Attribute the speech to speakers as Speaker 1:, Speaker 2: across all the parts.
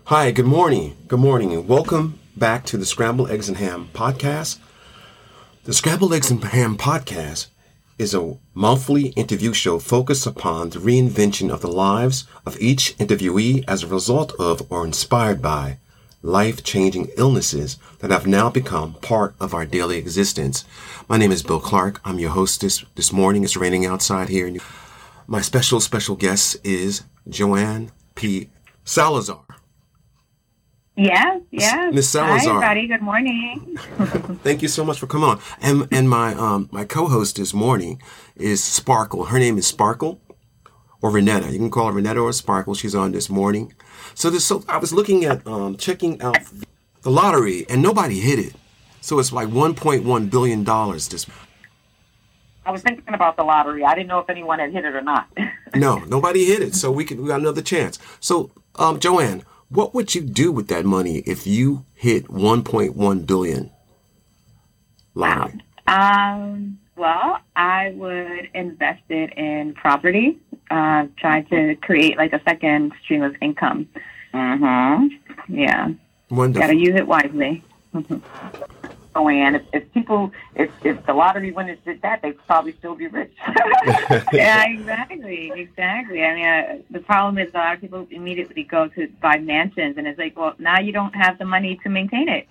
Speaker 1: Hi, good morning. Good morning, and welcome back to the Scrambled Eggs and Ham podcast. The Scrambled Eggs and Ham podcast is a monthly interview show focused upon the reinvention of the lives of each interviewee as a result of or inspired by life-changing illnesses that have now become part of our daily existence. My name is Bill Clark. I'm your host this morning. It's raining outside here. My special guest is Joanne P. Salazar.
Speaker 2: Yes.
Speaker 1: Miss Salazar.
Speaker 2: Hi, everybody. Good morning.
Speaker 1: Thank you so much for coming on. And my co-host this morning is Sparkle. Her name is Sparkle or Renetta. You can call her Renetta or Sparkle. She's on this morning. So I was looking at checking out the lottery, and nobody hit it. So it's like $1.1 billion.
Speaker 3: I was thinking about the lottery. I didn't know if anyone had hit it or not.
Speaker 1: No, nobody hit it. So we got another chance. So Joanne, what would you do with that money if you hit 1.1 billion lottery?
Speaker 2: Well, I would invest it in property, try to create like a second stream of income.
Speaker 3: Mm-hmm.
Speaker 2: Yeah.
Speaker 1: Wonderful.
Speaker 2: Got to use it wisely.
Speaker 3: Joanne, if the lottery winners did that, they'd probably still be rich.
Speaker 2: Yeah, exactly. I mean, the problem is a lot of people immediately go to buy mansions, and it's like, well, now you don't have the money to maintain it.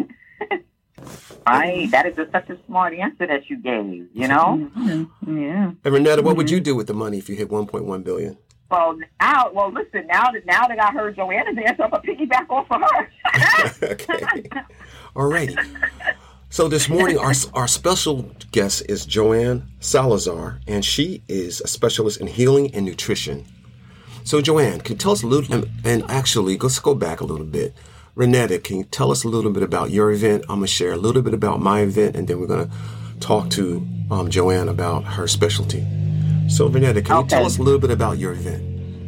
Speaker 3: That is such a smart answer that you gave, you know?
Speaker 2: Mm-hmm. Yeah.
Speaker 1: And Renetta, what would you do with the money if you hit 1.1 billion?
Speaker 3: Listen, now that I heard Joanna's answer, I'm going to piggyback off of her.
Speaker 1: Okay. All righty. So this morning, our special guest is Joanne Salazar, and she is a specialist in healing and nutrition. So Joanne, can you tell us a little, and actually, let's go back a little bit. Renetta, can you tell us a little bit about your event? I'm going to share a little bit about my event, and then we're going to talk to Joanne about her specialty. So Renetta, can you tell us a little bit about your event?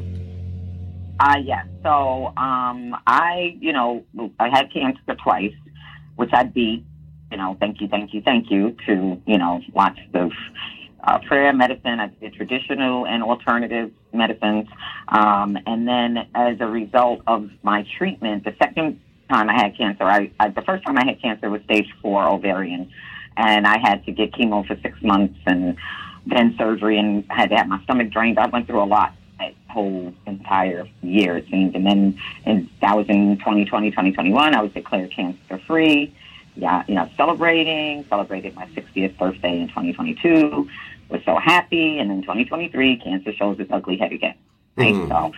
Speaker 3: Yes. So I had cancer twice, which I beat. Thank you to, lots of prayer medicine. I did traditional and alternative medicines. And then as a result of my treatment, the second time I had cancer, the first time I had cancer was stage 4 ovarian. And I had to get chemo for 6 months and then surgery and had to have my stomach drained. I went through a lot that whole entire year, it seemed. And that was in 2020, 2021. I was declared cancer-free. Yeah, celebrated my 60th birthday in 2022. Was so happy, and in 2023, cancer shows its ugly head again. Right?
Speaker 1: Wow.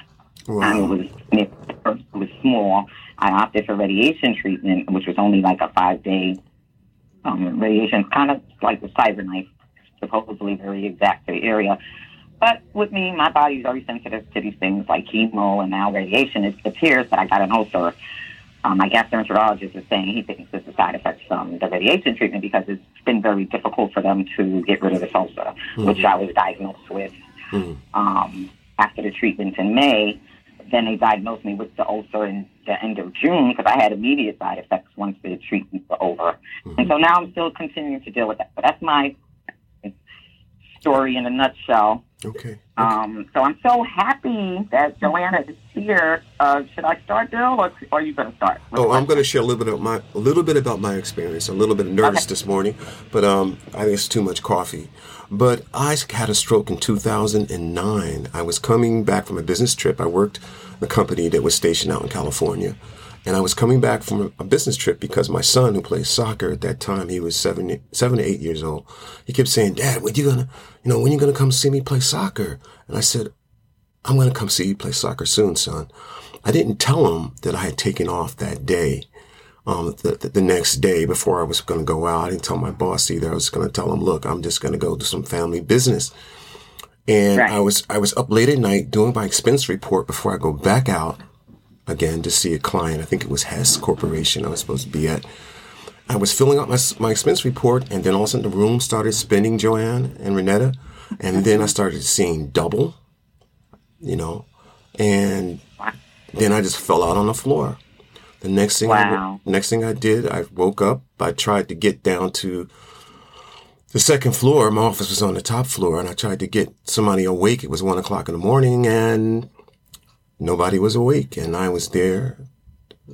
Speaker 3: It was small. I opted for radiation treatment, which was only like a 5-day radiation, kind of like the CyberKnife, supposedly very exact to the area. But with me, my body is very sensitive to these things like chemo and now radiation. It appears that I got an ulcer. My gastroenterologist is saying he thinks it's a side effect from the radiation treatment because it's been very difficult for them to get rid of this ulcer, which I was diagnosed with after the treatment in May. Then they diagnosed me with the ulcer in the end of June because I had immediate side effects once the treatments were over. And so now I'm still continuing to deal with that. But that's my story in a nutshell.
Speaker 1: Okay.
Speaker 3: So I'm so happy that Joanna is here. Should I start, Bill, or are you going to start?
Speaker 1: I'm going to share a little bit about my experience. A little bit nervous this morning, but I think it's too much coffee. But I had a stroke in 2009. I was coming back from a business trip. I worked in a company that was stationed out in California. And I was coming back from a business trip because my son, who plays soccer at that time, he was 7 to 8 years old. He kept saying, "Dad, when you gonna come see me play soccer?" And I said, "I'm gonna come see you play soccer soon, son." I didn't tell him that I had taken off that day, the next day before I was gonna go out. I didn't tell my boss either. I was gonna tell him, "Look, I'm just gonna go do some family business." And right. I was up late at night doing my expense report before I go back out again to see a client. I think it was Hess Corporation I was supposed to be at. I was filling out my expense report, and then all of a sudden the room started spinning, Joanne and Renetta, and then I started seeing double, and then I just fell out on the floor. The next thing I did, I woke up. I tried to get down to the second floor. My office was on the top floor, and I tried to get somebody awake. It was 1 o'clock in the morning, and nobody was awake, and I was there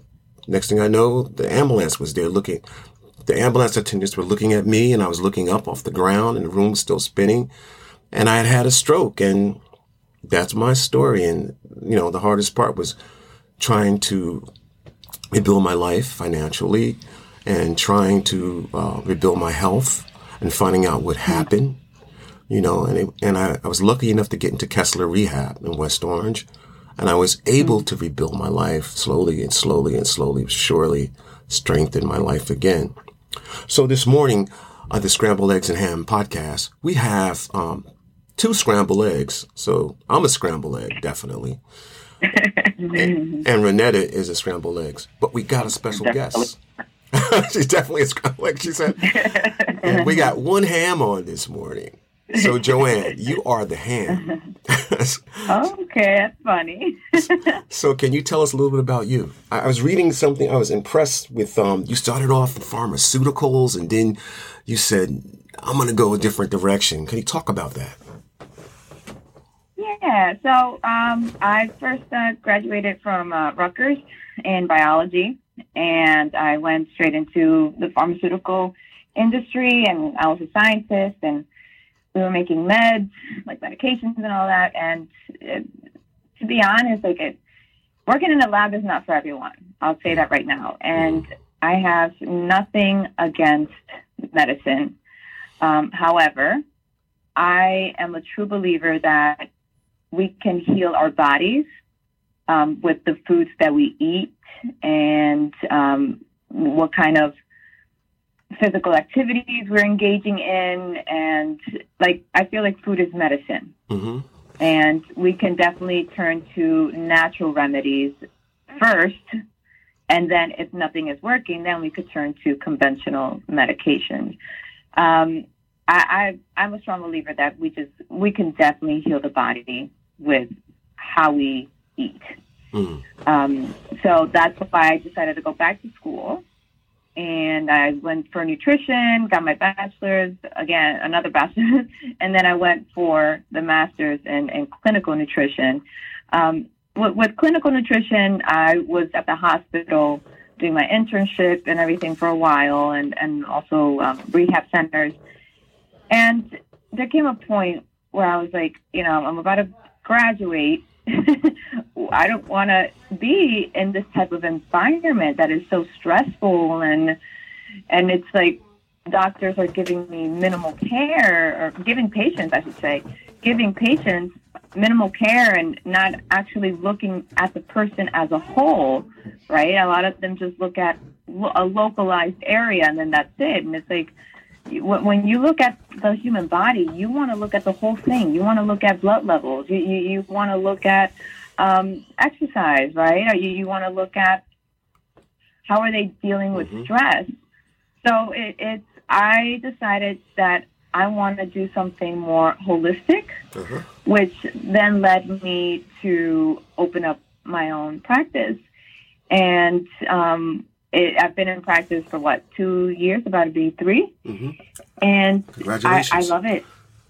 Speaker 1: Next thing I know, the ambulance was there looking. The ambulance attendants were looking at me, and I was looking up off the ground, and the room was still spinning. And I had had a stroke, and that's my story. And, the hardest part was trying to rebuild my life financially and trying to rebuild my health and finding out what happened, and I was lucky enough to get into Kessler Rehab in West Orange. And I was able to rebuild my life slowly and slowly and slowly, surely strengthen my life again. So this morning on the Scrambled Eggs and Ham podcast, we have 2 scrambled eggs. So I'm a scrambled egg, definitely. and Renetta is a scrambled eggs. But we got a special guest. She's definitely a scrambled egg, she said. And we got 1 ham on this morning. So, Joanne, you are the ham.
Speaker 2: Okay, that's funny.
Speaker 1: So, can you tell us a little bit about you? I was reading something. I was impressed with, you started off in pharmaceuticals, and then you said, I'm going to go a different direction. Can you talk about that?
Speaker 2: Yeah, so I first graduated from Rutgers in biology, and I went straight into the pharmaceutical industry, and I was a scientist, and we were making meds, like medications and all that. And to be honest, working in a lab is not for everyone. I'll say that right now. And I have nothing against medicine. However, I am a true believer that we can heal our bodies with the foods that we eat and what kind of physical activities we're engaging in, and I feel like food is medicine.
Speaker 1: Mm-hmm.
Speaker 2: And we can definitely turn to natural remedies first, and then if nothing is working, then we could turn to conventional medications. I'm a strong believer that we can definitely heal the body with how we eat. So that's why I decided to go back to school. And I went for nutrition, got my bachelor's, again, another bachelor's, and then I went for the master's in clinical nutrition. With clinical nutrition, I was at the hospital doing my internship and everything for a while, and also rehab centers. And there came a point where I was like, I'm about to graduate. I don't want to be in this type of environment that is so stressful, and it's like doctors are giving me minimal care, or giving patients minimal care, and not actually looking at the person as a whole, right? A lot of them just look at a localized area, and then that's it. And it's like, when you look at the human body, you want to look at the whole thing. You want to look at blood levels. You want to look at exercise, right? Or you want to look at how are they dealing with stress. So I decided that I want to do something more holistic, which then led me to open up my own practice. And I've been in practice for 2 years, about to be 3. And
Speaker 1: Congratulations.
Speaker 2: I love it.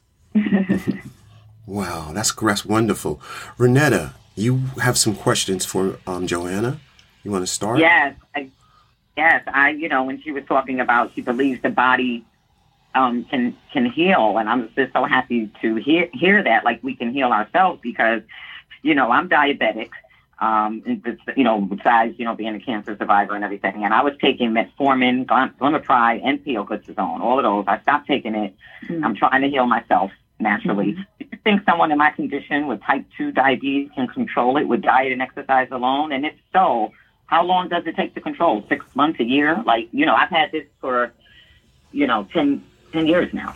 Speaker 1: Wow, that's wonderful. Renetta, you have some questions for Joanna. You want to start?
Speaker 3: Yes. I when she was talking about she believes the body can heal, and I'm just so happy to hear that, like we can heal ourselves, because I'm diabetic. Besides, being a cancer survivor and everything. And I was taking metformin, glimepiride, and pioglitazone, all of those. I stopped taking it. I'm trying to heal myself naturally. Do you think someone in my condition with type 2 diabetes can control it with diet and exercise alone? And if so, how long does it take to control? 6 months, a year? I've had this for, 10 years now.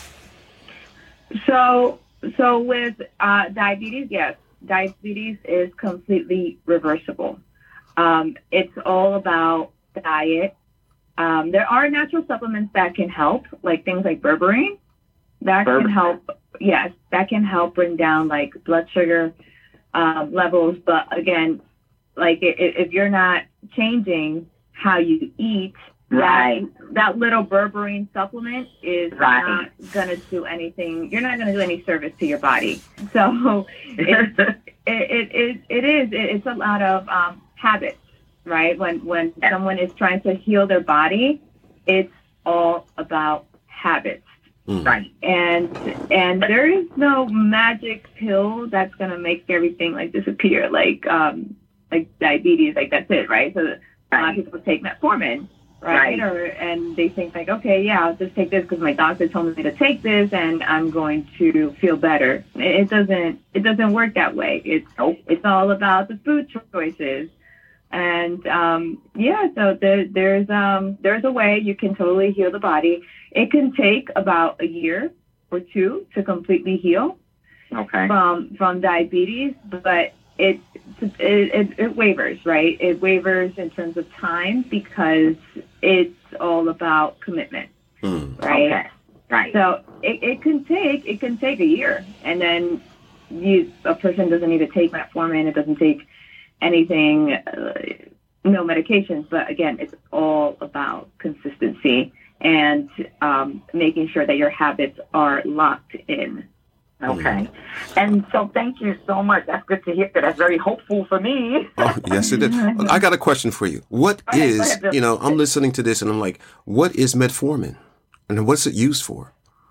Speaker 2: So with diabetes, yes. Diabetes is completely reversible. It's all about diet. There are natural supplements that can help, like things like berberine. That can help. Yes, that can help bring down blood sugar levels. But again, if you're not changing how you eat,
Speaker 3: right,
Speaker 2: that little berberine supplement is not going to do anything. You're not going to do any service to your body. So it's a lot of habits, right? When someone is trying to heal their body, it's all about habits.
Speaker 3: Right.
Speaker 2: And there is no magic pill that's gonna make everything like disappear, like diabetes, like that's it, right? So a lot of people take metformin, right? And they think like, okay, yeah, I'll just take this because my doctor told me to take this, and I'm going to feel better. It doesn't work that way. It's all about the food choices. And so there's a way you can totally heal the body. It can take about a year or two to completely heal from diabetes, but it wavers, right? It wavers in terms of time because it's all about commitment, right?
Speaker 3: Okay. Right.
Speaker 2: So it can take a year, and then a person doesn't need to take metformin. It doesn't take anything, no medications, but again, it's all about consistency and making sure that your habits are locked in.
Speaker 3: Okay. And so thank you so much. That's good to hear. That's very hopeful for me.
Speaker 1: Oh, yes, it is. I got a question for you. What is, I'm listening to this and I'm like, what is metformin? And what's it used for?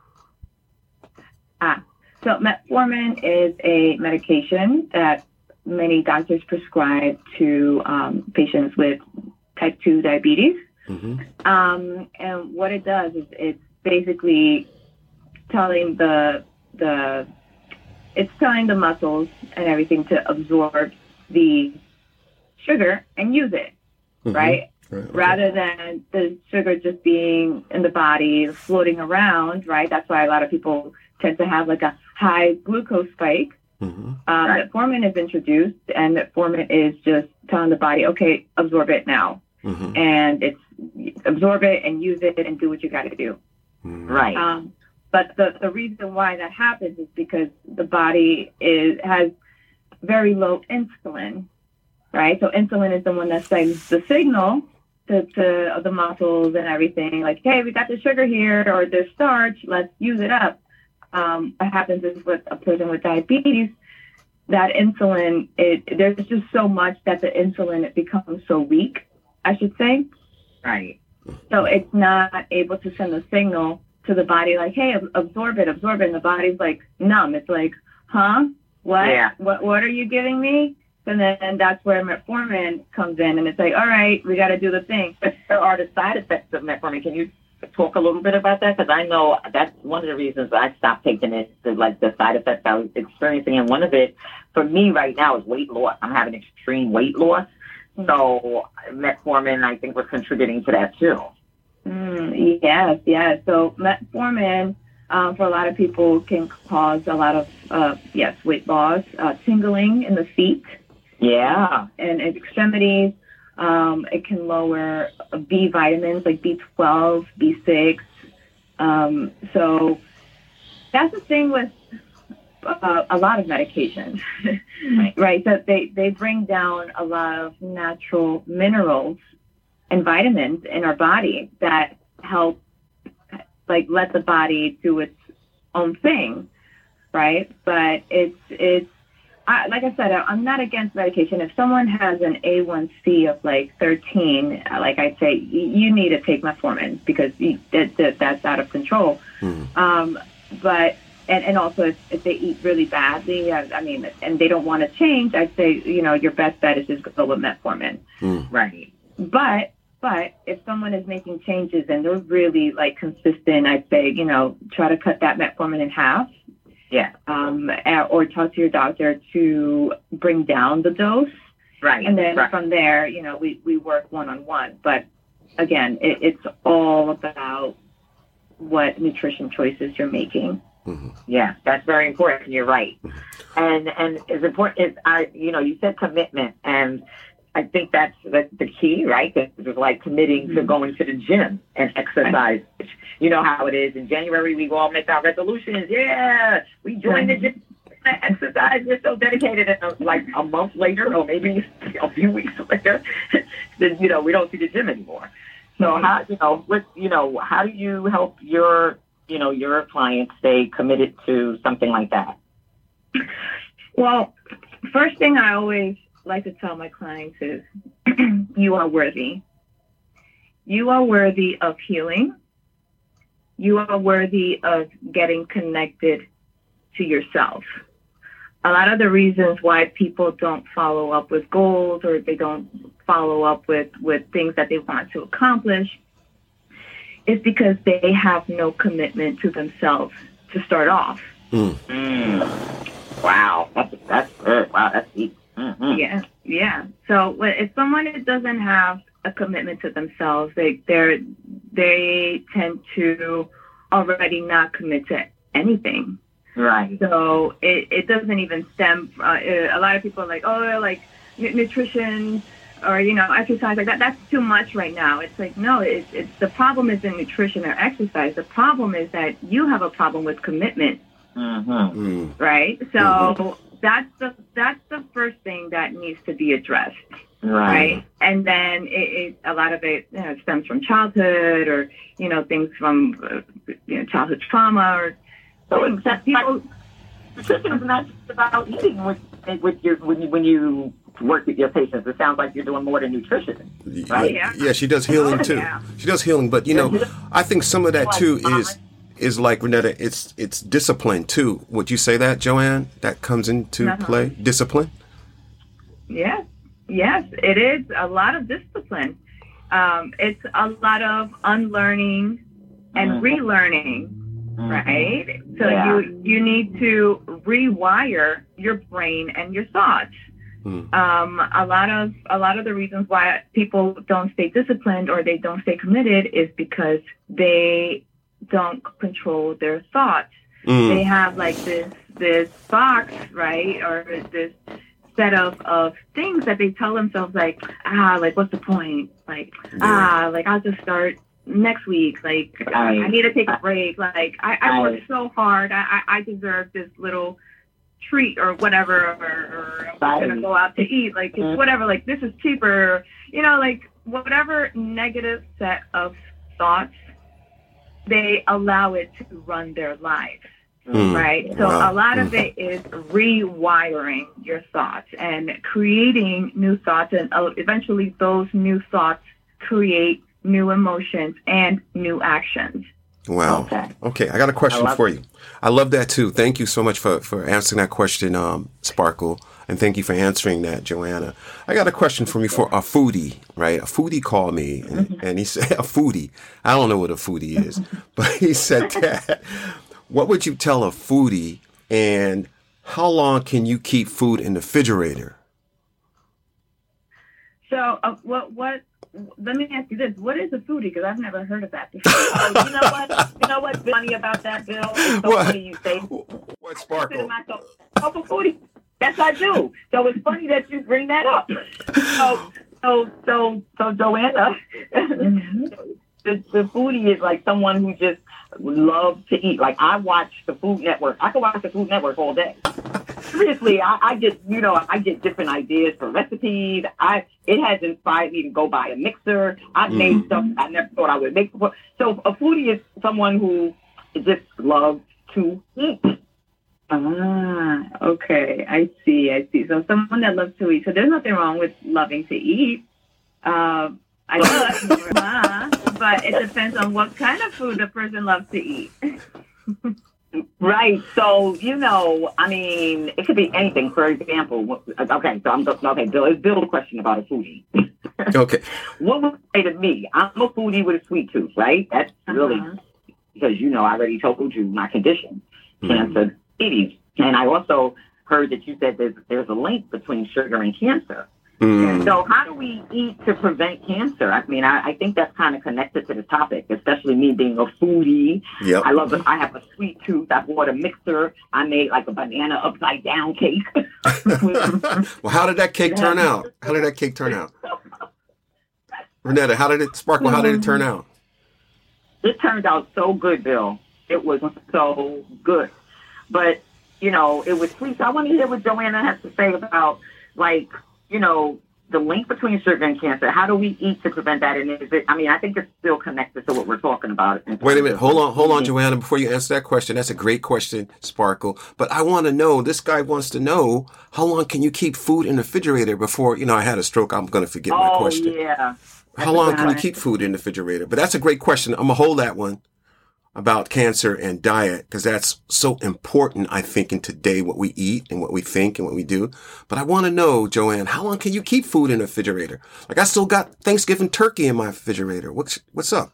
Speaker 2: So metformin is a medication that many doctors prescribe to patients with type 2 diabetes. And what it does is it's basically telling the muscles and everything to absorb the sugar and use it, right? Rather than the sugar just being in the body floating around, right? That's why a lot of people tend to have like a high glucose spike. Metformin is introduced, and metformin is just telling the body, okay, absorb it now. And it's absorb it and use it and do what you got to do.
Speaker 3: Right.
Speaker 2: But the reason why that happens is because the body has very low insulin, right? So insulin is the one that sends the signal to the muscles and everything, like, hey, we got the sugar here or there's starch, let's use it up. What happens is with a person with diabetes, that insulin, there's just so much that the insulin, it becomes so weak, I should say.
Speaker 3: Right.
Speaker 2: So it's not able to send a signal to the body like, hey, absorb it. And the body's like numb. It's like, huh? What?
Speaker 3: Yeah.
Speaker 2: What are you giving me? And then that's where metformin comes in, and it's like, all right, we got to do the thing.
Speaker 3: There are the side effects of metformin. Can you talk a little bit about that? Because I know that's one of the reasons I stopped taking it, the side effects I was experiencing. And one of it, for me right now, is weight loss. I'm having extreme weight loss. So metformin, I think, was contributing to that too.
Speaker 2: Yes. So metformin, for a lot of people, can cause a lot of, weight loss, tingling in the feet.
Speaker 3: Yeah.
Speaker 2: And extremities. It can lower B vitamins like B12, B6. So that's the thing with a lot of medications, right? So they bring down a lot of natural minerals and vitamins in our body that help, like, let the body do its own thing, right? But it's like I said, I'm not against medication. If someone has an A1C of like 13, like I say, you need to take metformin because that's out of control. But and also if they eat really badly, and they don't want to change, I'd say, your best bet is just go with metformin.
Speaker 3: Right.
Speaker 2: But if someone is making changes and they're really like consistent, I'd say, try to cut that metformin in half.
Speaker 3: Yeah.
Speaker 2: Or talk to your doctor to bring down the dose.
Speaker 3: Right.
Speaker 2: And then from there, we work one-on-one. But again, it's all about what nutrition choices you're making.
Speaker 3: Yeah, that's very important. You're right. And it's important you said commitment, and I think that's the key, right? It's like committing to going to the gym and exercise. Right. You know how it is. In January, we all make our resolutions. Yeah, we join the gym, exercise. We're so dedicated. And like a month later, or maybe a few weeks later, then we don't see the gym anymore. So how do you help your clients stay committed to something like that?
Speaker 2: Well, first thing I always like to tell my clients is you are worthy. You are worthy of healing. You are worthy of getting connected to yourself. A lot of the reasons why people don't follow up with goals or they don't follow up with things that they want to accomplish is because they have no commitment to themselves to start off.
Speaker 3: Wow, that's good. Wow, that's deep. Mm-hmm.
Speaker 2: Yeah. So if someone doesn't have a commitment to themselves, they tend to already not commit to anything.
Speaker 3: Right.
Speaker 2: So it doesn't even stem. A lot of people are like, oh, like nutrition or exercise, like that. That's too much right now. It's like, no, it's the problem isn't nutrition or exercise. The problem is that you have a problem with commitment.
Speaker 3: Mm-hmm.
Speaker 2: Right. So that's the first thing that needs to be addressed. Right. And then a lot of it stems from childhood or things from childhood trauma or.
Speaker 3: So people, nutrition is not just about eating when you work with your patients. It sounds like you're doing more than nutrition, right?
Speaker 1: Yeah, she does healing too. Yeah. She does healing, but I think some of that too is like, Renetta, it's discipline too. Would you say that, Joanne? That comes into play? Discipline?
Speaker 2: Yes, it is a lot of discipline. It's a lot of unlearning and relearning. Right? So you need to rewire your brain and your thoughts. A lot of the reasons why people don't stay disciplined or they don't stay committed is because they don't control their thoughts. They have like this box, right? Or this set of things that they tell themselves like, like what's the point? Like, like I'll just start next week, like I need to take a break, like I worked so hard, I deserve this little treat or whatever, or I'm gonna go out to eat, like it's whatever, like this is cheaper, like whatever negative set of thoughts, they allow it to run their life. Right? So a lot of it is rewiring your thoughts and creating new thoughts, and eventually those new thoughts create new emotions and new actions.
Speaker 1: Wow. Okay. I got a question for you. I love that too. Thank you so much for answering that question, Sparkle. And thank you for answering that, Joanna. I got a question for me for a foodie, right? A foodie called me and he said, a foodie. I don't know what a foodie is, but he said that. What would you tell a foodie, and how long can you keep food in the refrigerator?
Speaker 2: So let me ask you this. What is a foodie? Because I've never heard of that before. You know what's funny about that, Bill? It's so funny you say.
Speaker 1: What, Sparkle?
Speaker 2: I'm a foodie. Yes, I do. So it's funny that you bring that up. So Joanna, the foodie is like someone who just loves to eat. Like I watch the Food Network. I can watch the Food Network all day. Seriously, I get different ideas for recipes. It has inspired me to go buy a mixer. I've made stuff I never thought I would make before. So a foodie is someone who just loves to eat. Okay. I see. So someone that loves to eat. So there's nothing wrong with loving to eat. I know, but it depends on what kind of food the person loves to eat.
Speaker 3: Right. So, it could be anything. For example, Bill, Bill, a question about a foodie.
Speaker 1: Okay.
Speaker 3: What would you say to me? I'm a foodie with a sweet tooth, right? That's really, because, I already told you my condition, cancer, diabetes. And I also heard that you said there's a link between sugar and cancer. So how do we eat to prevent cancer? I think that's kind of connected to the topic, especially me being a foodie.
Speaker 1: Yep.
Speaker 3: I love it. I have a sweet tooth. I bought a mixer. I made like a banana upside down cake.
Speaker 1: Well, how did that cake turn out? Renetta, how did it turn out?
Speaker 3: It turned out so good, Bill. It was so good. But, it was sweet. So I want to hear what Joanna has to say about, the link between sugar and cancer, how do we eat to prevent that? And is it, I mean, I think it's still connected to what we're talking about.
Speaker 1: Wait a minute. Hold on, Joanna, before you answer that question. That's a great question, Sparkle. But I want to know, this guy wants to know, how long can you keep food in the refrigerator before, I had a stroke, I'm going to forget my question.
Speaker 3: Oh, yeah.
Speaker 1: How long can you keep food in the refrigerator? But that's a great question. I'm going to hold that one about cancer and diet, because that's so important, I think, in today, what we eat and what we think and what we do. But I want to know, Joanne, how long can you keep food in the refrigerator? Like, I still got Thanksgiving turkey in my refrigerator. What's up?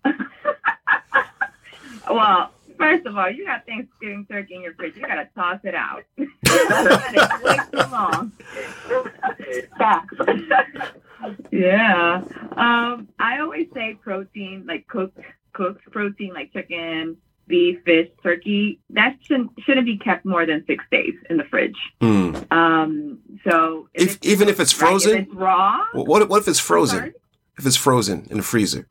Speaker 2: Well, first of all, you got Thanksgiving turkey in your fridge. You got to toss it out. It's way too long. Yeah. I always say protein, like cooked protein, like chicken, beef, fish, turkey, that shouldn't be kept more than 6 days in the fridge. So
Speaker 1: even if it's frozen,
Speaker 2: if it's raw.
Speaker 1: What if it's frozen? If it's frozen in the freezer?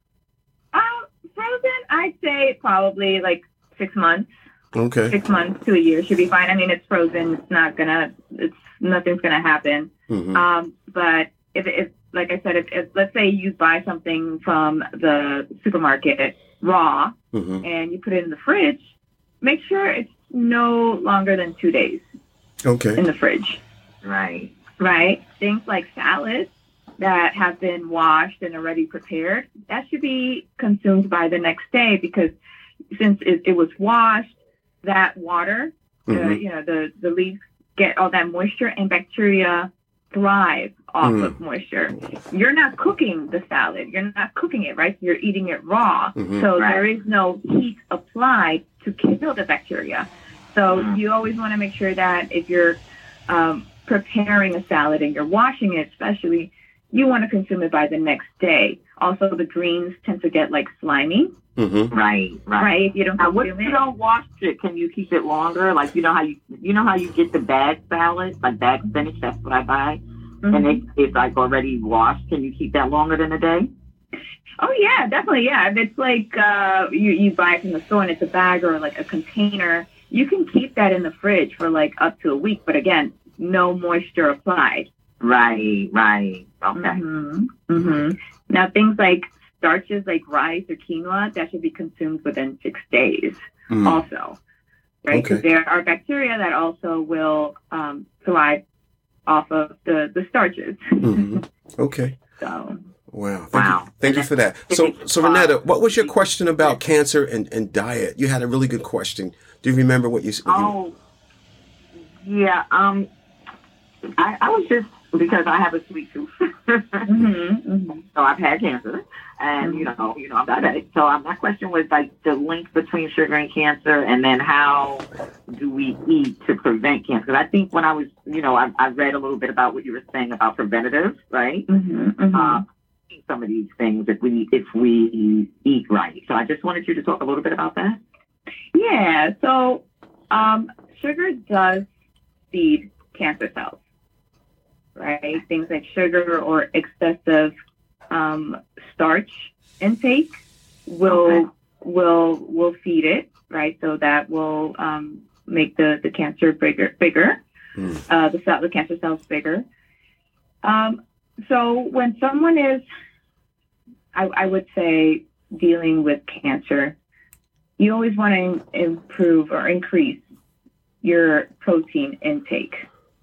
Speaker 2: Frozen, I'd say probably like 6 months.
Speaker 1: Okay.
Speaker 2: 6 months to a year should be fine. I mean, it's frozen. Nothing's gonna happen.
Speaker 1: Mm-hmm.
Speaker 2: But if like I said, if let's say you buy something from the supermarket raw,
Speaker 1: mm-hmm.
Speaker 2: and you put it in the fridge, make sure it's no longer than 2 days.
Speaker 1: Okay.
Speaker 2: In the fridge.
Speaker 3: Right.
Speaker 2: Things like salads that have been washed and already prepared, that should be consumed by the next day, because since it was washed, that water,
Speaker 1: mm-hmm.
Speaker 2: the leaves get all that moisture, and bacteria thrive off of moisture. You're not cooking the salad. You're not cooking it, right? You're eating it raw.
Speaker 1: Mm-hmm.
Speaker 2: So there is no heat applied to kill the bacteria. So you always want to make sure that if you're preparing a salad and you're washing it, especially, you want to consume it by the next day. Also, the greens tend to get like slimy.
Speaker 1: Mm-hmm.
Speaker 3: Right.
Speaker 2: If you don't
Speaker 3: consume it. If you don't wash it, can you keep it longer? Like, you know how you get the bag salad, like bag spinach. That's what I buy,
Speaker 2: mm-hmm.
Speaker 3: and it's like already washed. Can you keep that longer than a day?
Speaker 2: Oh yeah, definitely. Yeah, if it's like you buy it from the store and it's a bag or like a container, you can keep that in the fridge for like up to a week. But again, no moisture applied.
Speaker 3: Right. Okay.
Speaker 2: Mm-hmm. Mm-hmm. Now, things like starches like rice or quinoa, that should be consumed within 6 days also, right? Because there are bacteria that also will thrive off of the starches.
Speaker 1: Mm-hmm. Okay.
Speaker 2: So.
Speaker 1: Wow. Thank you for that. So Renetta, what was your question about cancer and diet? You had a really good question. Do you remember what you said?
Speaker 3: Oh, yeah. I was just, because I have a sweet tooth.
Speaker 2: Mm-hmm.
Speaker 3: So I've had cancer, and I'm diabetic. So my question was like the link between sugar and cancer, and then how do we eat to prevent cancer? Because I think when I was, I read a little bit about what you were saying about preventative, right?
Speaker 2: Mm-hmm. Mm-hmm.
Speaker 3: Some of these things if we eat right. So I just wanted you to talk a little bit about that.
Speaker 2: Yeah. So sugar does feed cancer cells. Right, things like sugar or excessive starch intake will feed it, right? So that will make the cancer bigger, the cancer cells bigger. So when someone is, I would say, dealing with cancer, you always want to improve or increase your protein intake.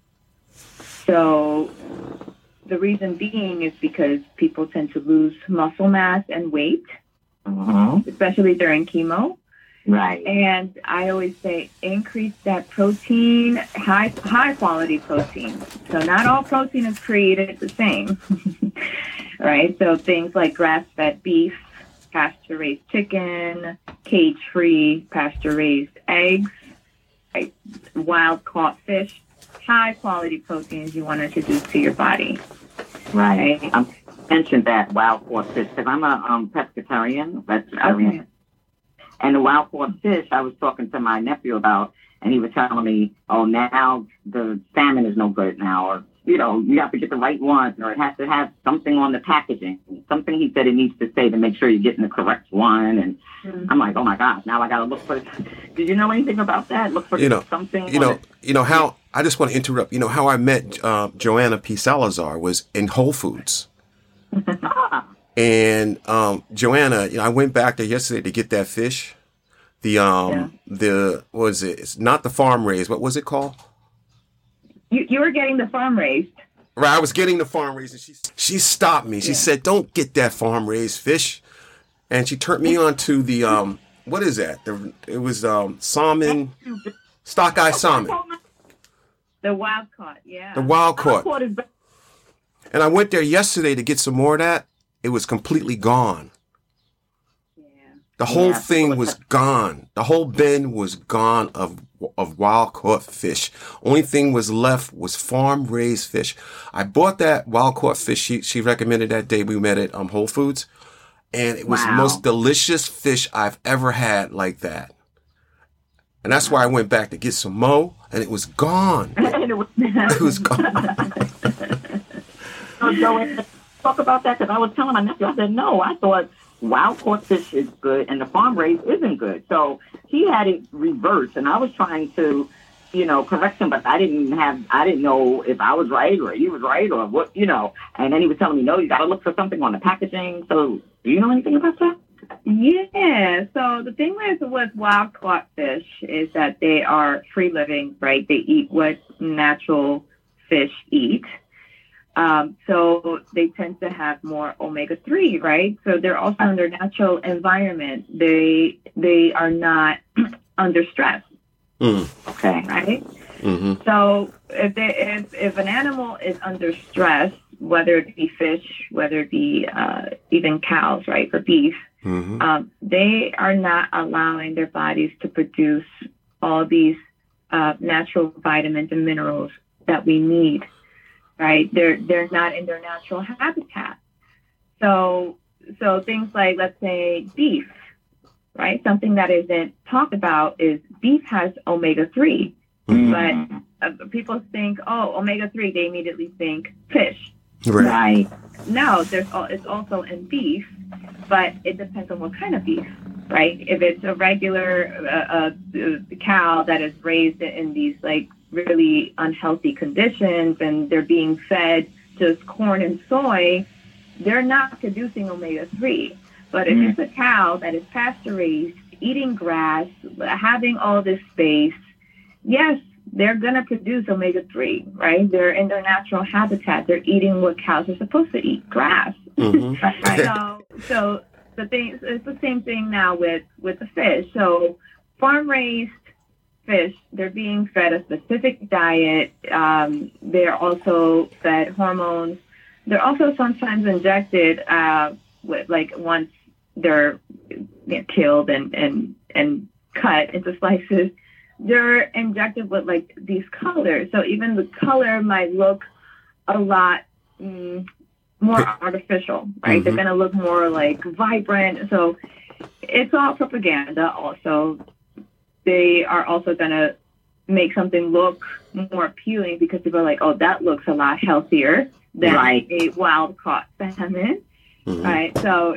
Speaker 2: So the reason being is because people tend to lose muscle mass and weight, especially during chemo.
Speaker 3: Right.
Speaker 2: And I always say increase that protein, high quality protein. So not all protein is created the same, right? So things like grass-fed beef, pasture-raised chicken, cage-free pasture-raised eggs, right? Wild-caught fish. High quality proteins you want to introduce to your body.
Speaker 3: Right. I mentioned that wild caught fish because I'm a pescatarian. Okay. And the wild caught fish I was talking to my nephew about, and he was telling me, oh, now the salmon is no good now, or you have to get the right one, or it has to have something on the packaging. Something he said it needs to say to make sure you're getting the correct one. And I'm like, oh my God, now I got to look for. Did you know anything about that? Look for something.
Speaker 1: How I just want to interrupt. How I met Joanna P. Salazar was in Whole Foods. And Joanna, I went back there yesterday to get that fish. What was it? It's not the farm raised. What was it called?
Speaker 2: You were getting the farm raised.
Speaker 1: Right, I was getting the farm raised, and she stopped me. She said, "Don't get that farm raised fish," and she turned me on to the what is that? It was salmon, stockeye salmon.
Speaker 2: The wild caught, yeah.
Speaker 1: The wild caught. And I went there yesterday to get some more of that. It was completely gone. Yeah. The whole thing was gone. The whole bin was gone of wild caught fish. Only thing was left was farm raised fish. I bought that wild caught fish she recommended that day we met at Whole Foods, and it was the most delicious fish I've ever had like that. And that's why I went back to get some more, and it was gone. It was gone.
Speaker 3: So Joanne, talk about that, because I was telling my nephew, I said, no, I thought wild caught fish is good and the farm raised isn't good. So he had it reversed, and I was trying to, correct him, but I didn't know if I was right or he was right or what, and then he was telling me, no, you got to look for something on the packaging. So do you know anything about that?
Speaker 2: Yeah. So the thing with wild caught fish is that they are free living, right? They eat what natural fish eat. So they tend to have more omega-3, right? So they're also in their natural environment. They are not under stress.
Speaker 3: Okay.
Speaker 2: Right?
Speaker 1: Mm-hmm.
Speaker 2: So if an animal is under stress, whether it be fish, whether it be even cows, right, for beef, they are not allowing their bodies to produce all these natural vitamins and minerals that we need. Right, they're not in their natural habitat. So things like, let's say, beef, right? Something that isn't talked about is beef has omega-3, but people think, oh, omega-3, they immediately think fish.
Speaker 1: Right.
Speaker 2: No, it's also in beef, but it depends on what kind of beef, right? If it's a regular cow that is raised in these really unhealthy conditions and they're being fed just corn and soy, they're not producing omega-3. But if it's a cow that is pasture raised, eating grass, having all this space, yes, they're going to produce omega-3, right? They're in their natural habitat. They're eating what cows are supposed to eat, grass. Right? So it's the same thing now with the fish. So farm raised fish, they're being fed a specific diet. They're also fed hormones. They're also sometimes injected once they're killed and cut into slices. They're injected with these colors. So even the color might look a lot more artificial, right? They're going to look more vibrant. So it's all propaganda also. They are also going to make something look more appealing because people are like, oh, that looks a lot healthier than a wild caught salmon. Right. So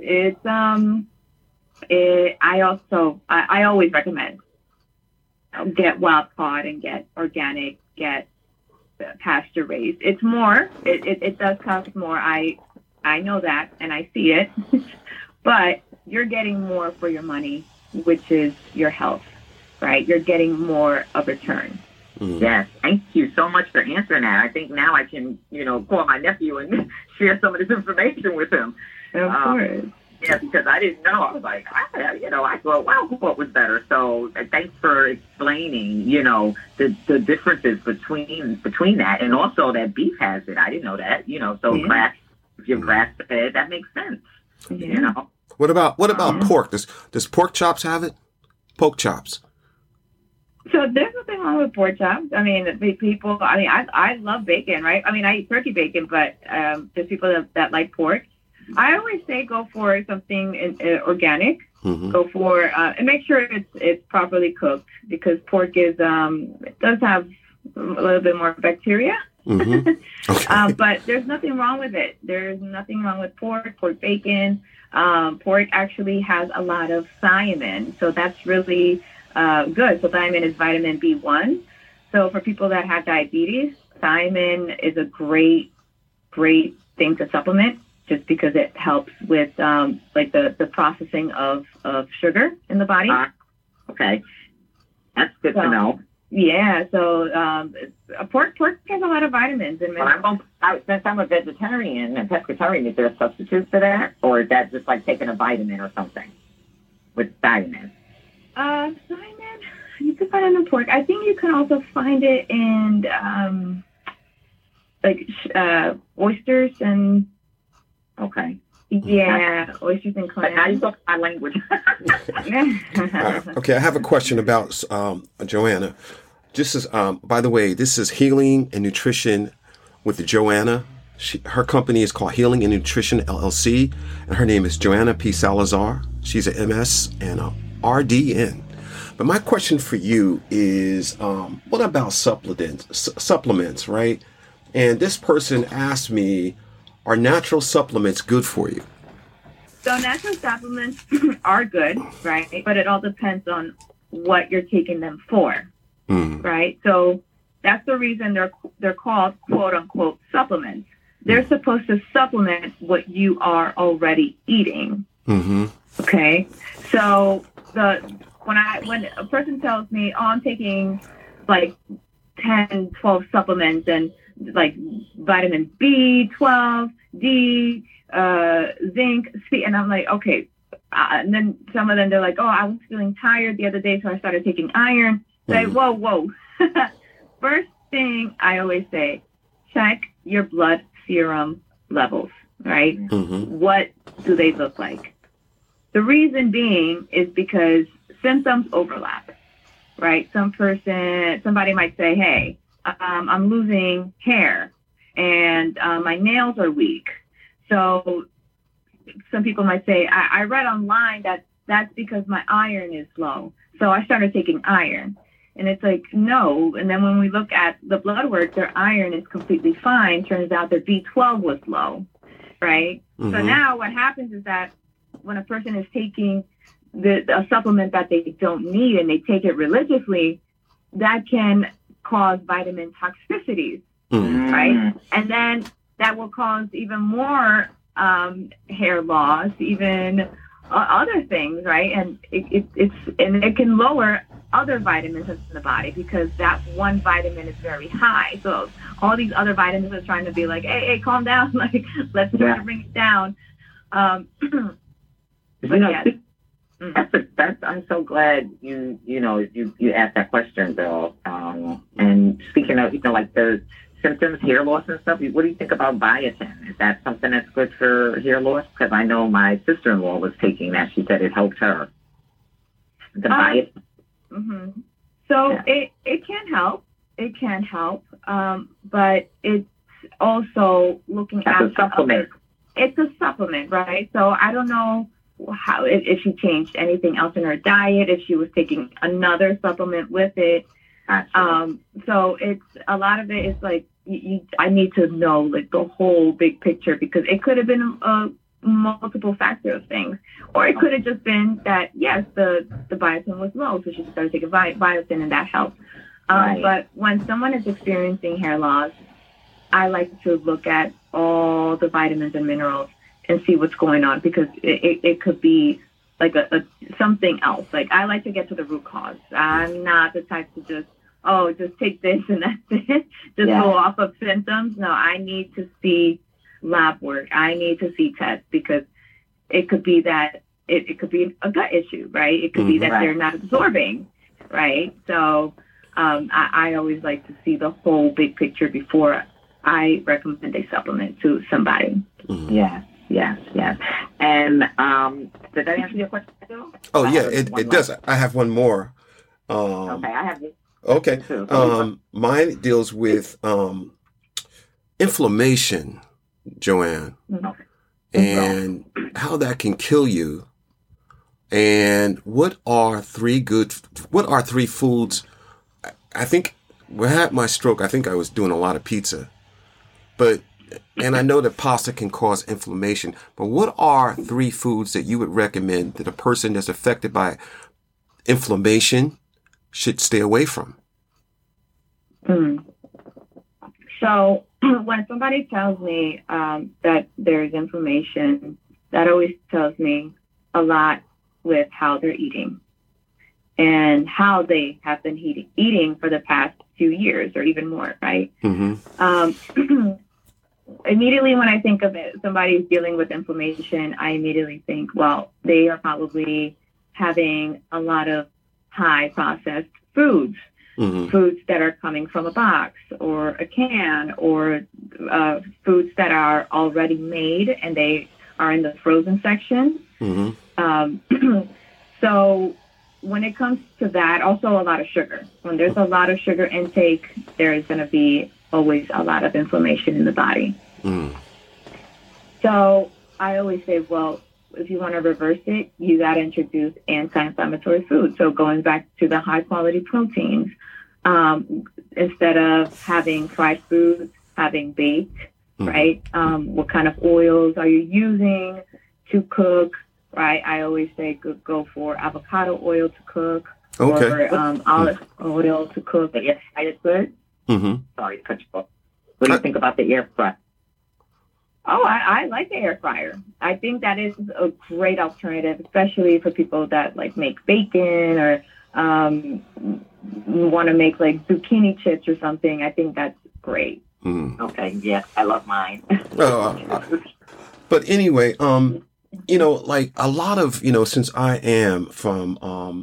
Speaker 2: I always recommend get wild caught and get organic, get pasture raised. It's more, it does cost more. I know that and I see it, but you're getting more for your money, which is your health. Right, you're getting more of a return.
Speaker 3: Yes, thank you so much for answering that. I think now I can, call my nephew and share some of this information with him.
Speaker 2: Of course.
Speaker 3: Yeah, because I didn't know. I was like, I thought wild caught was better. So thanks for explaining, the differences between that, and also that beef has it. I didn't know that. So grass, if you're grass fed, that makes sense.
Speaker 2: Yeah.
Speaker 1: What about pork? Does pork chops have it? Pork chops.
Speaker 2: So there's nothing wrong with pork chops. I mean, I love bacon, right? I mean, I eat turkey bacon, but there's people that like pork. I always say go for something organic. Go for and make sure it's properly cooked, because pork is it does have a little bit more bacteria.
Speaker 1: Okay.
Speaker 2: But there's nothing wrong with it. There's nothing wrong with pork bacon. Pork actually has a lot of thiamine, so that's really good. So thiamine is vitamin B1. So for people that have diabetes, thiamine is a great thing to supplement, just because it helps with like the processing of sugar in the body.
Speaker 3: Okay, that's good to know.
Speaker 2: Yeah, so pork has a lot of vitamins and minerals.
Speaker 3: Since I'm a vegetarian and pescatarian, is there a substitute for that, or is that just like taking a vitamin or something with thiamine?
Speaker 2: Thiamine, you can find it in pork. I think you can also find it in oysters and.
Speaker 3: Okay.
Speaker 2: Yeah, oysters and clams.
Speaker 3: But now you talk my language.
Speaker 1: Okay, I have a question about Joanna. Just as, by the way, this is Healing and Nutrition with Joanna. Her company is called Healing and Nutrition LLC, and her name is Joanna P. Salazar. She's an MS and a RDN. But my question for you is, what about supplements, right? And this person asked me, are natural supplements good for you?
Speaker 2: So natural supplements are good, right? But it all depends on what you're taking them for, right? So that's the reason they're called quote unquote supplements. They're supposed to supplement what you are already eating. Mm-hmm. Okay. So when a person tells me, oh, I'm taking like 10, 12 supplements and like vitamin B12, D, zinc, and I'm like, okay. And then some of them, they're like, oh, I was feeling tired the other day, so I started taking iron. Like, whoa. First thing I always say, check your blood serum levels, right? Mm-hmm. What do they look like? The reason being is because symptoms overlap, right? Somebody might say, hey, I'm losing hair and my nails are weak. So some people might say, I read online that that's because my iron is low. So I started taking iron. And it's like, no. And then when we look at the blood work, their iron is completely fine. Turns out their B12 was low, right? Mm-hmm. So now what happens is that when a person is taking a supplement that they don't need and they take it religiously, that can cause vitamin toxicities, right? And then that will cause even more hair loss, even other things, right? And it can lower other vitamins in the body because that one vitamin is very high. So all these other vitamins are trying to be like, hey, calm down, like let's try to bring it down.
Speaker 3: I'm so glad you asked that question, Bill. And speaking of, like the symptoms, hair loss and stuff, what do you think about biotin? Is that something that's good for hair loss? Because I know my sister-in-law was taking that. She said it helped her. The biotin. Mm-hmm.
Speaker 2: So yeah. It can help. It can help. But it's also looking at
Speaker 3: a supplement.
Speaker 2: It's a supplement, right? So I don't know how if she changed anything else in her diet, if she was taking another supplement with it. So it's a lot of it is like I need to know like the whole big picture because it could have been a multiple factor of things, or it could have just been that yes, the biotin was low, so she started taking biotin and that helped. Right. But when someone is experiencing hair loss, I like to look at all the vitamins and minerals and see what's going on because it could be like a something else. Like I like to get to the root cause. I'm not the type to just take this and that's it. Go off of symptoms. No, I need to see lab work. I need to see tests because it could be that it could be a gut issue, right? It could be that they're not absorbing, right? So I always like to see the whole big picture before I recommend a supplement to somebody.
Speaker 3: Mm-hmm. Yes. And did that answer your question, Bill?
Speaker 1: Oh, yeah, it does. I have one more.
Speaker 3: Okay, I have it.
Speaker 1: Okay. Mine deals with inflammation, Joanne, and how that can kill you. And what are three foods? I think when I had my stroke, I think I was doing a lot of pizza. But and I know that pasta can cause inflammation, but what are 3 foods that you would recommend that a person that's affected by inflammation should stay away from?
Speaker 2: So when somebody tells me that there's inflammation, that always tells me a lot with how they're eating and how they have been eating for the past few years or even more, right? Immediately when I think of it, somebody's dealing with inflammation, I immediately think, well, they are probably having a lot of high processed foods, foods that are coming from a box or a can, or foods that are already made and they are in the frozen section. So when it comes to that, also a lot of sugar. When there's a lot of sugar intake, there is going to be always a lot of inflammation in the body. So I always say, well, if you want to reverse it, you got to introduce anti-inflammatory foods. So going back to the high quality proteins, instead of having fried foods, having baked, right? What kind of oils are you using to cook, right? I always say go for avocado oil to cook, or olive oil to cook.
Speaker 3: The air fryer is good. Sorry to cut you off. What do you think about the air fryer?
Speaker 2: Oh, I like the air fryer. I think that is a great alternative, especially for people that like make bacon or want to make like zucchini chips or something. I think that's great.
Speaker 3: Okay, yeah, I love mine.
Speaker 1: But anyway, like a lot of, since I am from,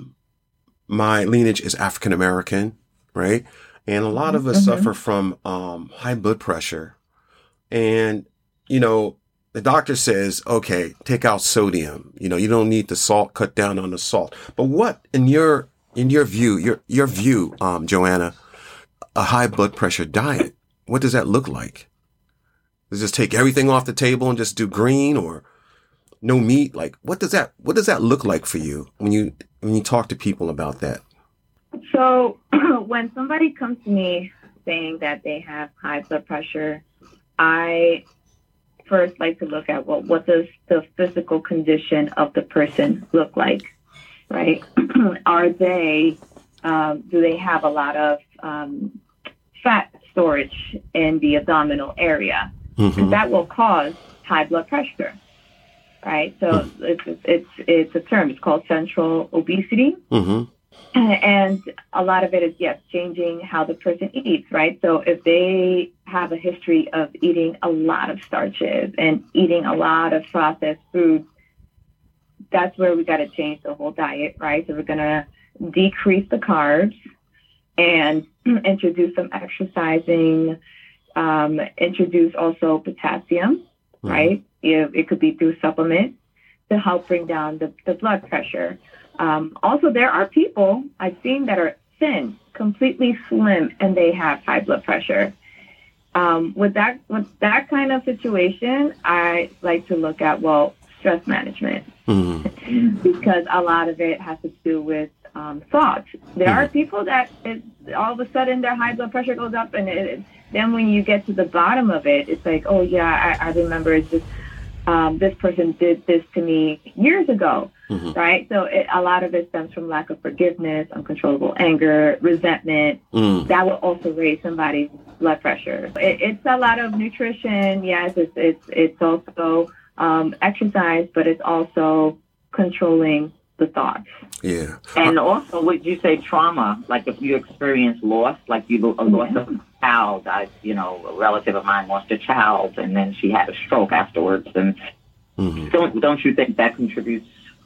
Speaker 1: my lineage is African American, right? And a lot of us suffer from high blood pressure. And, the doctor says, okay, take out sodium. You don't need the salt, cut down on the salt. But what, in your view, your view, Joanna, a high blood pressure diet, what does that look like? Does it just take everything off the table and just do green or no meat? Like, what does that look like for you when you talk to people about that?
Speaker 2: So when somebody comes to me saying that they have high blood pressure, I first like to look at, well, what does the physical condition of the person look like, right? Are they, do they have a lot of fat storage in the abdominal area? And that will cause high blood pressure, right? So it's a term. It's called central obesity. And a lot of it is, yes, changing how the person eats, right? So if they have a history of eating a lot of starches and eating a lot of processed foods, that's where we got to change the whole diet, right? So we're going to decrease the carbs and introduce some exercising, introduce also potassium, right? It could be through supplement to help bring down the blood pressure. Also, there are people I've seen that are thin, completely slim, and they have high blood pressure. With that kind of situation, I like to look at, well, stress management, because a lot of it has to do with thoughts. There are people that all of a sudden their high blood pressure goes up, and then when you get to the bottom of it, it's like, oh yeah, I remember this person did this to me years ago, right? So a lot of it stems from lack of forgiveness, uncontrollable anger, resentment. That will also raise somebody's blood pressure. It's a lot of nutrition. Yes, it's also exercise, but it's also controlling the thoughts.
Speaker 1: Yeah.
Speaker 3: And also, would you say trauma? Like if you experience loss, like you lost a child, a relative of mine lost a child, and then she had a stroke afterwards, and don't you think that contributes?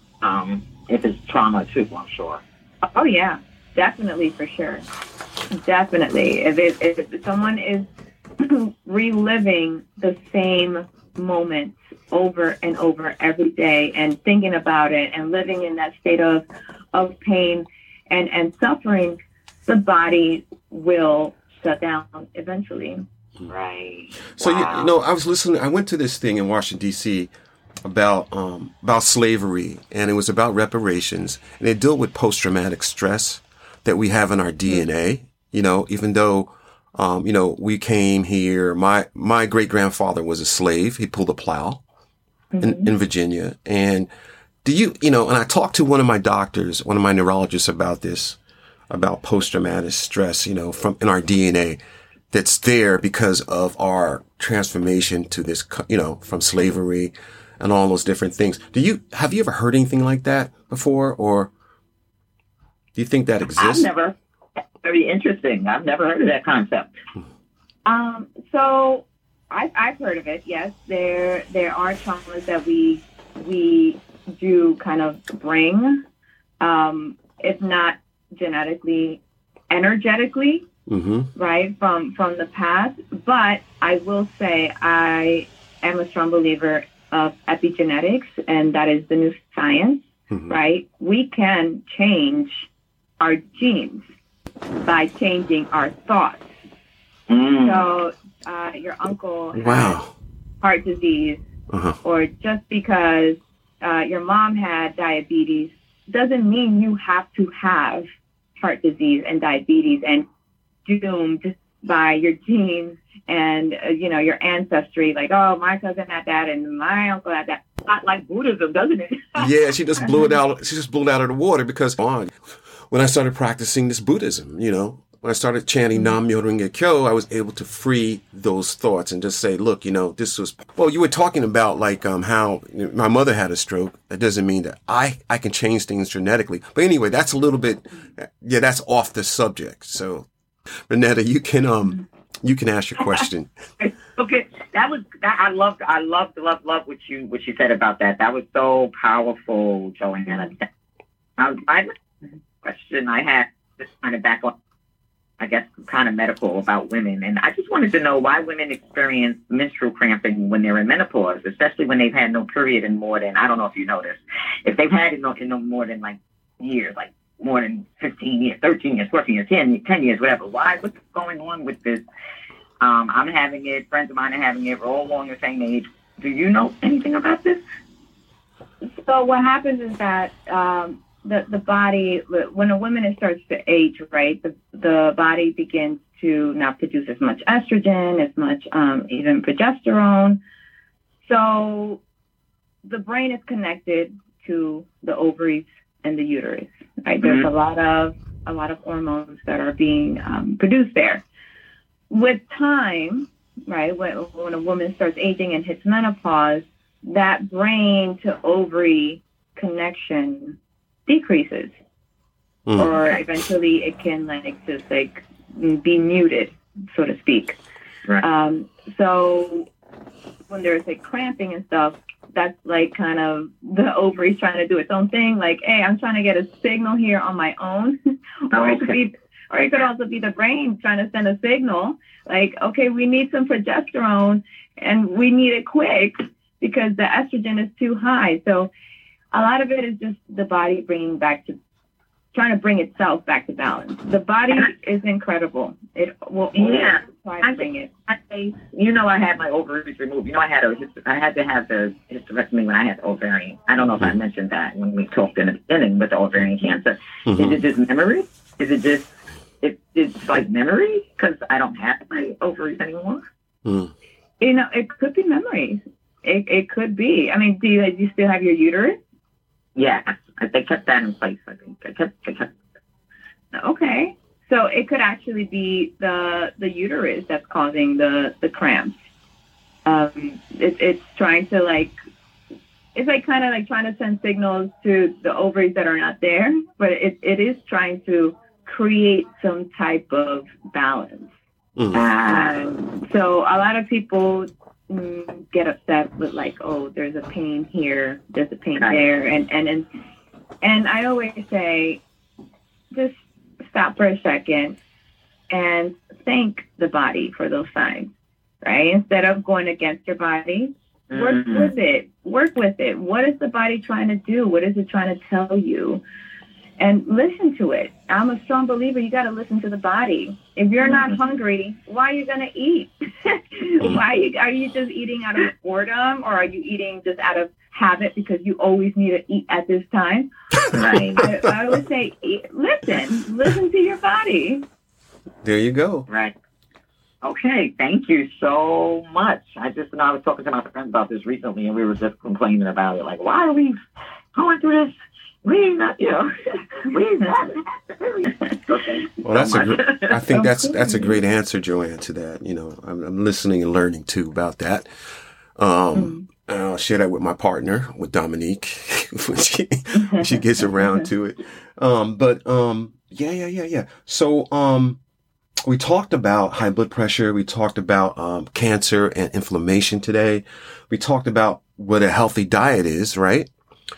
Speaker 3: If it's trauma too, I'm sure.
Speaker 2: Oh yeah, definitely, for sure, definitely. If someone is reliving the same moments over and over every day and thinking about it and living in that state of pain and suffering, the body will shut down eventually.
Speaker 3: Right.
Speaker 1: So,
Speaker 3: wow.
Speaker 1: I was listening. I went to this thing in Washington, D.C. about slavery, and it was about reparations, and it dealt with post-traumatic stress that we have in our DNA, even though We came here. My great grandfather was a slave. He pulled a plow in Virginia. And and I talked to one of my doctors, one of my neurologists about this, about post-traumatic stress, from in our DNA that's there because of our transformation to this, from slavery and all those different things. Have you ever heard anything like that before, or do you think that exists?
Speaker 3: Very interesting. I've never heard of that concept.
Speaker 2: So I've heard of it. Yes, there are traumas that we do kind of bring, if not genetically, energetically, right, from the past. But I will say I am a strong believer of epigenetics, and that is the new science, right? We can change our genes by changing our thoughts. So your uncle had heart disease, or just because your mom had diabetes doesn't mean you have to have heart disease and diabetes and doomed by your genes and, your ancestry. Like, oh, my cousin had that and my uncle had that. Not like Buddhism, doesn't it?
Speaker 1: Yeah, she just blew it out. She just blew it out of the water because when I started practicing this Buddhism, when I started chanting Nam Myoho Renge Kyo, I was able to free those thoughts and just say, look, this was, you were talking about like how my mother had a stroke. That doesn't mean that I can change things genetically. But anyway, that's a little bit, that's off the subject. So, Renetta, you can ask your question.
Speaker 3: Okay, I loved what you said about that. That was so powerful, Joanna. My question I had just kind of back on, I guess, kind of medical about women. And I just wanted to know why women experience menstrual cramping when they're in menopause, especially when they've had no period in more than, I don't know if you noticed, if they've had it in no more than like years, like more than 15 years, 13 years, 14 years, 10 years, whatever. What's going on with this? I'm having it, friends of mine are having it, we're all along the same age. Do you know anything about this?
Speaker 2: So what happens is that the body, when a woman starts to age, right, the body begins to not produce as much estrogen, as much even progesterone. So the brain is connected to the ovaries and the uterus, right? There's a lot of hormones that are being produced there. With time, right, when a woman starts aging and hits menopause, that brain to ovary connection decreases, or eventually it can be muted, so to speak. Right. So when there's cramping and stuff, that's like kind of the ovaries trying to do its own thing. Like, hey, I'm trying to get a signal here on my own, or it could also be the brain trying to send a signal. Like, okay, we need some progesterone and we need it quick because the estrogen is too high. So a lot of it is just the body trying to bring itself back to balance. The body is incredible. It will try to bring it.
Speaker 3: I had my ovaries removed. I had to have the hysterectomy when I had the ovarian. I don't know if I mentioned that when we talked in the beginning with the ovarian cancer. Is it just memory? Is it just, it's like memory? Because I don't have my ovaries anymore?
Speaker 2: It could be memories. It could be. I mean, do you still have your uterus?
Speaker 3: Yeah, they kept that in place, I think. They kept.
Speaker 2: Okay. So it could actually be the uterus that's causing the cramps. It's trying to it's kind of trying to send signals to the ovaries that are not there, but it is trying to create some type of balance. So a lot of people get upset with there's a pain here, there's a pain there, and I always say, just stop for a second and thank the body for those signs, right? Instead of going against your body, work with it. What is the body trying to do? What is it trying to tell you? And listen to it. I'm a strong believer. You got to listen to the body. If you're not hungry, why are you going to eat? Are you just eating out of boredom, or are you eating just out of habit because you always need to eat at this time? Right. I would say, listen to your body.
Speaker 1: There you go.
Speaker 3: Right. Okay, thank you so much. I was talking to my friends about this recently, and we were just complaining about it. Like, why are we going through this? We ain't not, we ain't not.
Speaker 1: Well, I think that's a great answer, Joanne, to that. I'm listening and learning too about that. I'll share that with my partner, with Dominique, when she gets around to it. Yeah. So, we talked about high blood pressure. We talked about cancer and inflammation today. We talked about what a healthy diet is, right?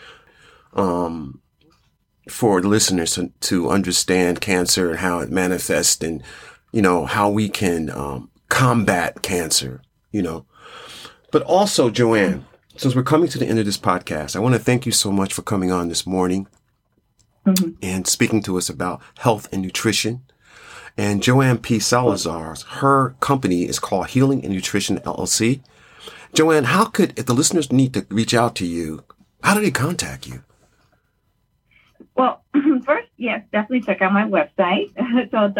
Speaker 1: For listeners to understand cancer and how it manifests and, how we can combat cancer, But also, Joanne, since we're coming to the end of this podcast, I want to thank you so much for coming on this morning and speaking to us about health and nutrition. And Joanne P. Salazar, her company is called Healing and Nutrition LLC. Joanne, if the listeners need to reach out to you, how do they contact you?
Speaker 2: Well, first, yes, definitely check out my website. So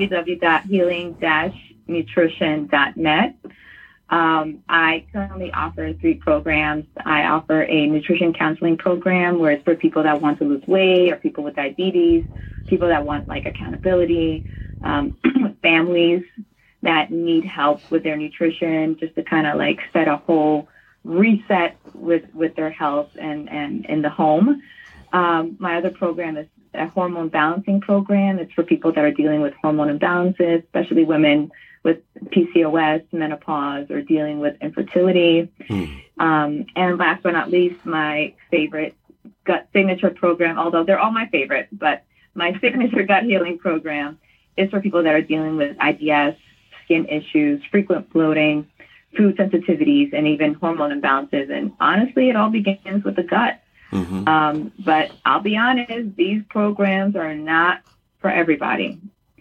Speaker 2: www.healing-nutrition.net. I currently offer 3 programs. I offer a nutrition counseling program where it's for people that want to lose weight or people with diabetes, people that want accountability, families that need help with their nutrition, just to kind of set a whole reset with their health and in the home. My other program is a hormone balancing program. It's for people that are dealing with hormone imbalances, especially women with PCOS, menopause, or dealing with infertility. And last but not least, my favorite gut signature program, although they're all my favorite, but my signature gut healing program is for people that are dealing with IBS, skin issues, frequent bloating, food sensitivities, and even hormone imbalances. And honestly, it all begins with the gut. But I'll be honest, these programs are not for everybody.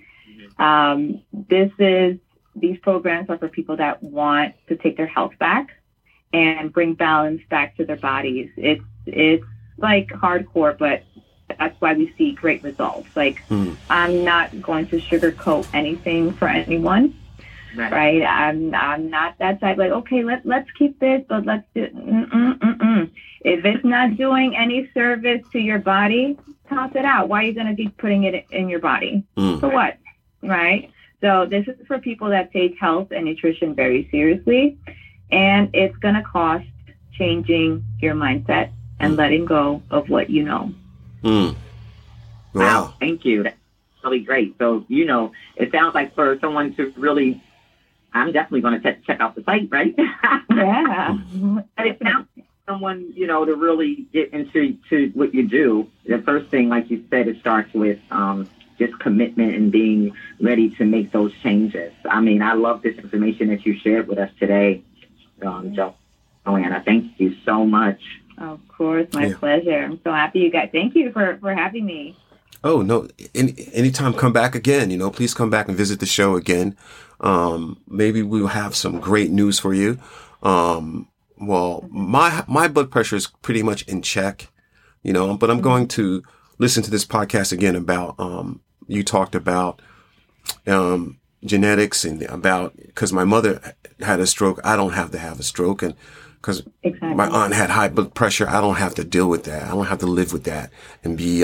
Speaker 2: These programs are for people that want to take their health back and bring balance back to their bodies. It's like hardcore, but that's why we see great results. I'm not going to sugarcoat anything for anyone, right? I'm not that type. Okay, let's keep this, but let's do. If it's not doing any service to your body, toss it out. Why are you going to be putting it in your body? For what, right? So this is for people that take health and nutrition very seriously, and it's going to cost changing your mindset and letting go of what you know.
Speaker 3: Wow, thank you. That's really great. So, it sounds like for someone to really, I'm definitely going to check out the site, right?
Speaker 2: Yeah.
Speaker 3: But it sounds like someone, to really get into what you do. The first thing, like you said, it starts with just commitment and being ready to make those changes. I mean, I love this information that you shared with us today, Joanna. Thank you so much.
Speaker 2: Of course, my pleasure. I'm so happy you guys. Thank you for having me.
Speaker 1: Oh, no. Anytime, come back again. Please come back and visit the show again. Maybe we'll have some great news for you. Well, my blood pressure is pretty much in check, but I'm going to listen to this podcast again about, you talked about, genetics and because my mother had a stroke. I don't have to have a stroke. And because my aunt had high blood pressure, I don't have to deal with that. I don't have to live with that and be,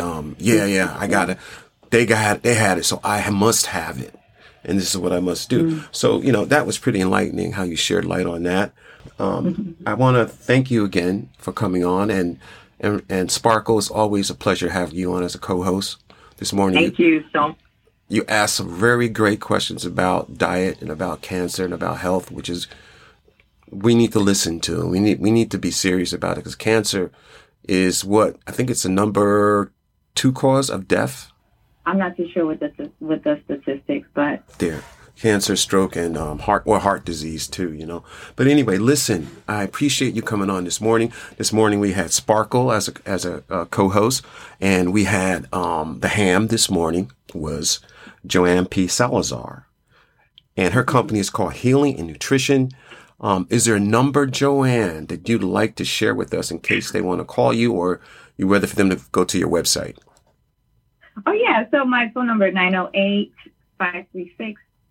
Speaker 1: they had it. So I must have it. And this is what I must do. So, that was pretty enlightening how you shared light on that. I want to thank you again for coming on and Sparkle, it's always a pleasure having you on as a co-host this morning.
Speaker 3: Thank you so much.
Speaker 1: You asked some very great questions about diet and about cancer and about health, which is we need to listen to. We need to be serious about it because cancer is I think it's the number 2 cause of death.
Speaker 2: I'm not too sure with the statistics, but
Speaker 1: cancer, stroke, and heart disease too. But anyway, listen. I appreciate you coming on this morning. This morning we had Sparkle as a co-host, and we had the ham this morning was Joanne P. Salazar, and her company is called Healing and Nutrition. Is there a number, Joanne, that you'd like to share with us in case they want to call you, or you rather for them to go to your website?
Speaker 2: Oh yeah, so my phone number is 908-536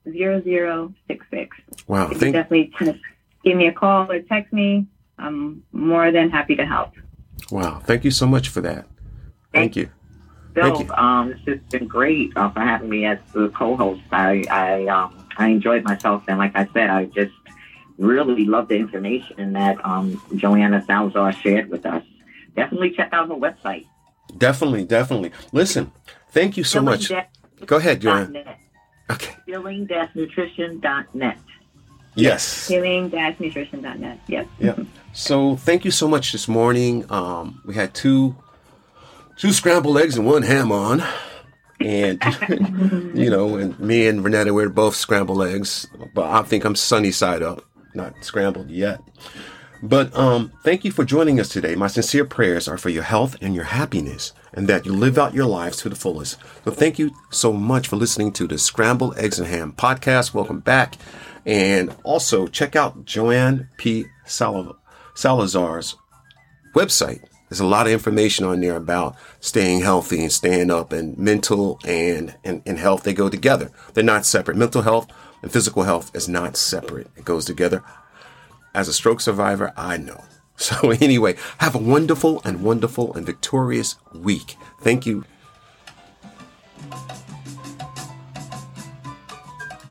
Speaker 2: 0066.
Speaker 1: Wow.
Speaker 2: You can definitely kind of give me a call or text me. I'm more than happy to help.
Speaker 1: Wow. Thank you so much for that. Thank you.
Speaker 3: So,
Speaker 1: Thank you.
Speaker 3: It's just been great for having me as the co-host. I enjoyed myself, and like I said, I just really love the information that Joanna Salazar shared with us. Definitely check out her website.
Speaker 1: Definitely. Listen, thank you so much. Go ahead, Joanna. Okay.
Speaker 3: Healing-nutrition.net.
Speaker 1: Yes.
Speaker 2: Healing-nutrition.net. Yes.
Speaker 1: Yeah. So thank you so much this morning. We had two scrambled eggs and one ham on. And, and me and Renetta, we're both scrambled eggs. But I think I'm sunny side up, not scrambled yet. But thank you for joining us today. My sincere prayers are for your health and your happiness, and that you live out your lives to the fullest. So thank you so much for listening to the Scrambled Eggs and Ham podcast. Welcome back. And also check out Joanne P. Salazar's website. There's a lot of information on there about staying healthy and staying up, and mental and health. They go together. They're not separate. Mental health and physical health is not separate. It goes together. As a stroke survivor, I know. So anyway, have a wonderful and victorious week. Thank you.